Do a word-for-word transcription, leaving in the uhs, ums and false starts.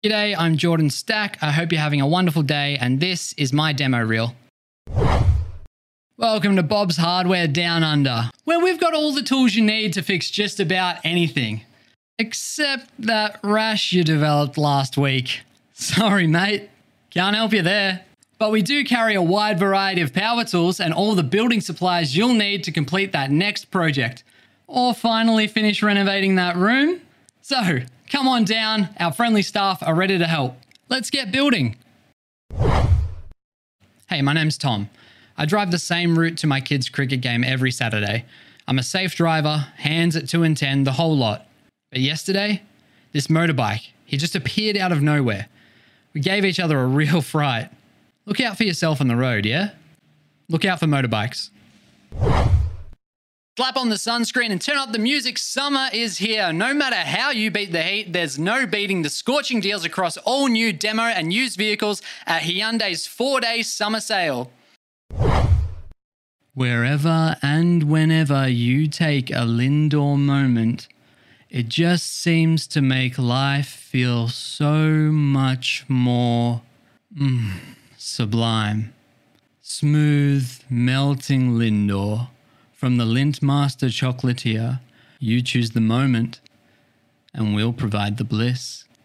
G'day, I'm Jordan Stack. I hope you're having a wonderful day, and this is my demo reel. Welcome to Bob's Hardware Down Under, where we've got all the tools you need to fix just about anything. Except that rash you developed last week. Sorry, mate. Can't help you there. But we do carry a wide variety of power tools and all the building supplies you'll need to complete that next project. Or finally finish renovating that room. So, come on down. Our friendly staff are ready to help. Let's get building. Hey, my name's Tom. I drive the same route to my kids' cricket game every Saturday. I'm a safe driver, hands at two and ten, the whole lot. But yesterday, this motorbike, he just appeared out of nowhere. We gave each other a real fright. Look out for yourself on the road, yeah? Look out for motorbikes. Slap on the sunscreen and turn up the music. Summer is here. No matter how you beat the heat, there's no beating the scorching deals across all new demo and used vehicles at Hyundai's four-day summer sale. Wherever and whenever you take a Lindor moment, it just seems to make life feel so much more mm, sublime. Smooth, melting Lindor. From the Lintmaster chocolatier, you choose the moment and we'll provide the bliss.